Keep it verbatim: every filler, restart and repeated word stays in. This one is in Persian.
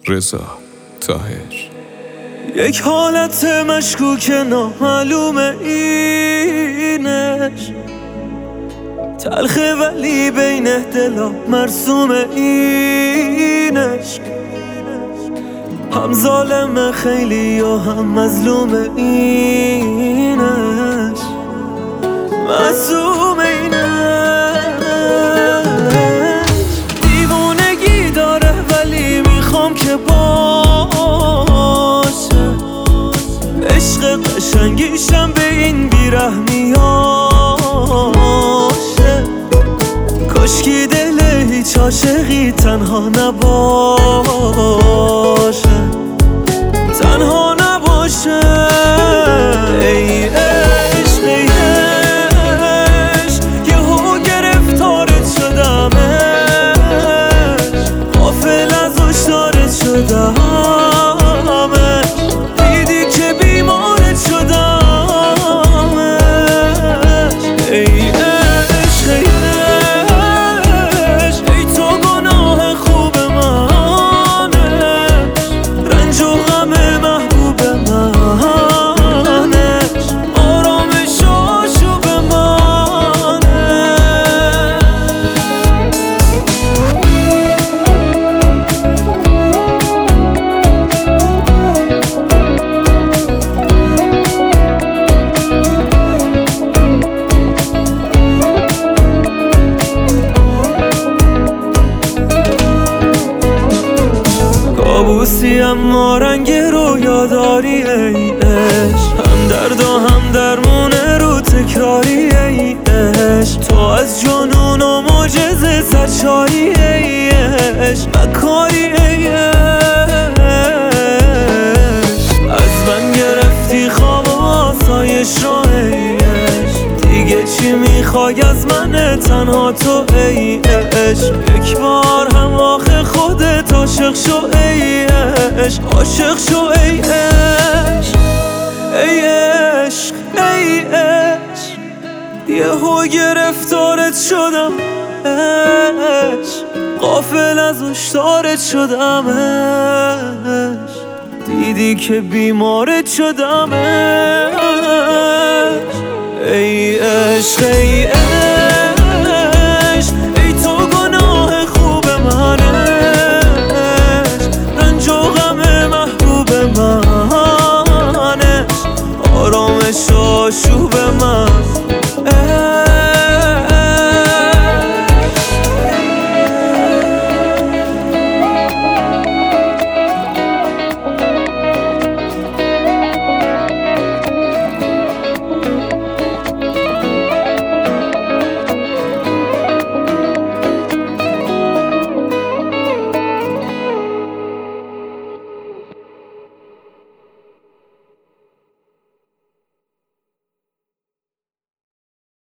رضا طاهر. یک حالت مشکوک نامعلوم اینش، تلخه ولی بین دلا مرسوم اینش، هم ظالم خیلی و هم مظلوم اینش، معصوم اینش. دیوونگی داره ولی میخوام که باشه، عشق قشنگیشم به این بیرحمیاشه. کاشکی دل هیچ عاشقی تنها نباشه، تنها نباشه. ای عشق ای عشق یهو گرفتارت شدمش، غافل از هشدارت شدمش، دیدی که بیمارت شدمش. ای عشق ای عشق ای تو گناه خوب منش، رنج و غم محبوب منش، آرامش و آشوب منش. کابوسی اما رنگ رویا داری ای عشق، هم درد و هم درمونه رو تکراری ای عشق. تو از جنون و معجزه سرشاری ای عشق، مکاری ای عشق. از من گرفتی خواب و آسایش رو ای عشق، دیگه چی میخوای از من تنها تو ای عشق. یک بار هم آخه خودت عاشق شو ای عشق، عاشق شو ای عشق. ای عشق ای عشق یهو گرفتارت شدم عشق، غافل از هشدارت شدمش، دیدی که بیمارت شدمش. ای عشق ای عشق